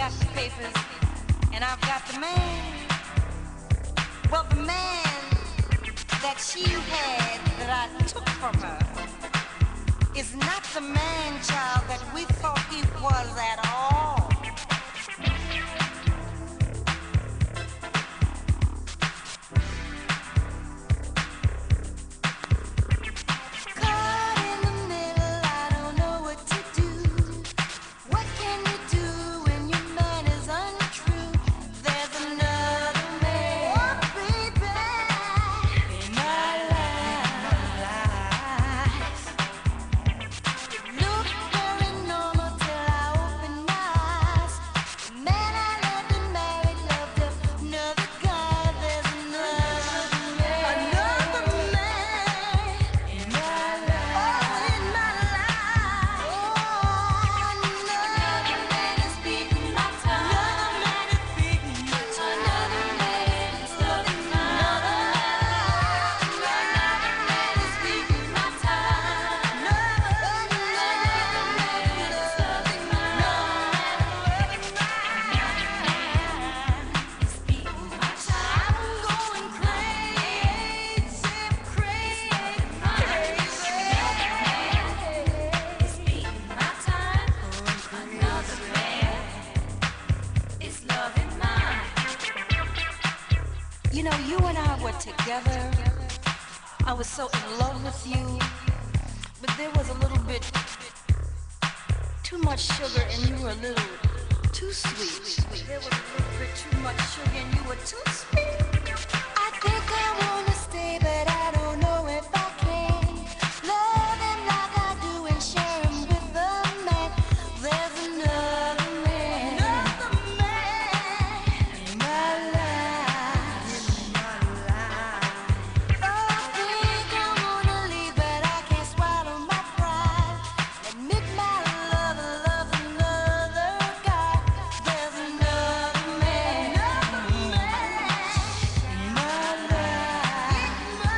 got the papers, and I've got the man. Well, the man that she had that I took from her is not the man, child, that we thought he was at all. You know, you and I were together. I was so in love with you, but there was a little bit too much sugar and you were a little too sweet. There was a little bit too much sugar and you were too sweet. I think I wanna stay, but I don't know if I can. Love him like I do and share him with a man. There's another man. Another man in my life. Oh, I think I wanna leave, but I can't swallow my pride. Admit my love another guy. There's another man. Another man in my life.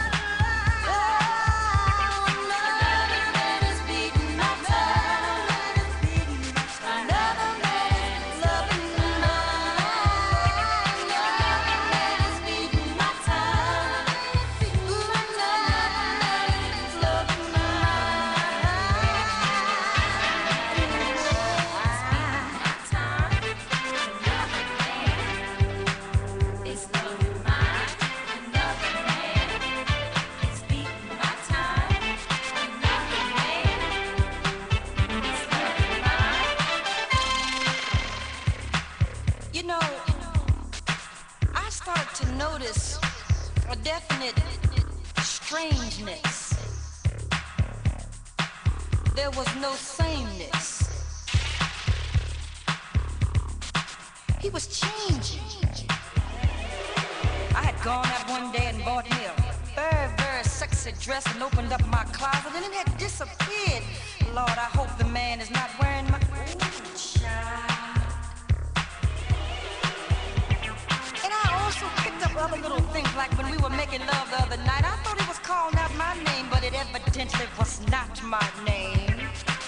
Oh, another man is beating my time. Another man is loving mine. Another man is beating my time. Another man is loving You know, I started to notice a definite strangeness. There was no sameness. He was changing. I had gone out one day and bought me a very, very sexy dress and opened up my closet and it had disappeared. Lord, I hope the man is not wearing my... Ooh, child. And I also picked up other little things like when we were making love the other night. I thought he was calling out my name, but it evidently was not my name.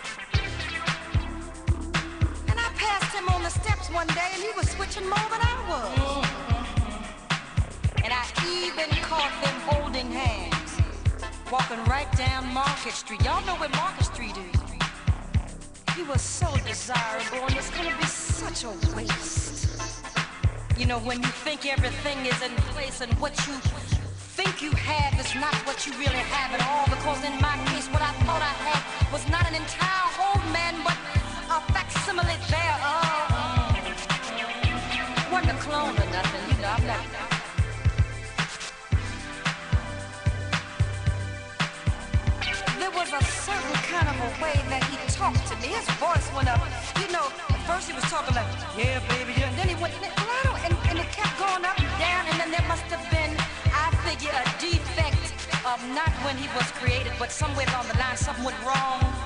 And I passed him on the steps one day and he was switching more than I was. And I even caught them holding hands, walking right down Market Street. Y'all know where Market Street is. He was so desirable and it's gonna be such a waste. You know, when you think everything is in place and what you think you have is not what you really have at all, because in my case what I thought I had was not an entire whole man but a facsimile thereof. Wasn't a clone or nothing, you know, I'm not. There was a certain kind of a way that he talked to me. His voice went up. You know, at first he was talking like, yeah, baby, yeah. And then he went, and it kept going up and down. And then there must have been, I figure, a defect of not when he was created, but somewhere along the line something went wrong.